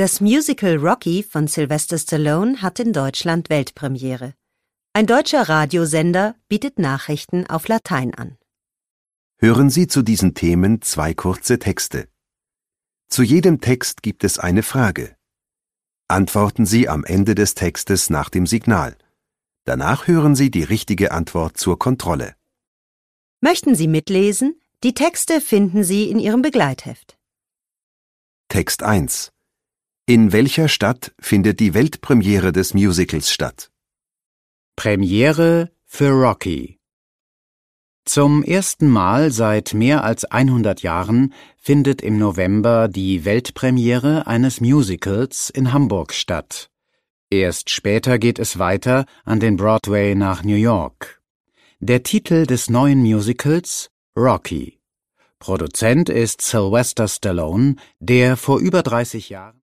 Das Musical Rocky von Sylvester Stallone hat in Deutschland Weltpremiere. Ein deutscher Radiosender bietet Nachrichten auf Latein an. Hören Sie zu diesen Themen 2 kurze Texte. Zu jedem Text gibt es eine Frage. Antworten Sie am Ende des Textes nach dem Signal. Danach hören Sie die richtige Antwort zur Kontrolle. Möchten Sie mitlesen? Die Texte finden Sie in Ihrem Begleitheft. Text 1. In welcher Stadt findet die Weltpremiere des Musicals statt? Premiere für Rocky. Zum ersten Mal seit mehr als 100 Jahren findet im November die Weltpremiere eines Musicals in Hamburg statt. Erst später geht es weiter an den Broadway nach New York. Der Titel des neuen Musicals: Rocky. Produzent ist Sylvester Stallone, der vor über 30 Jahren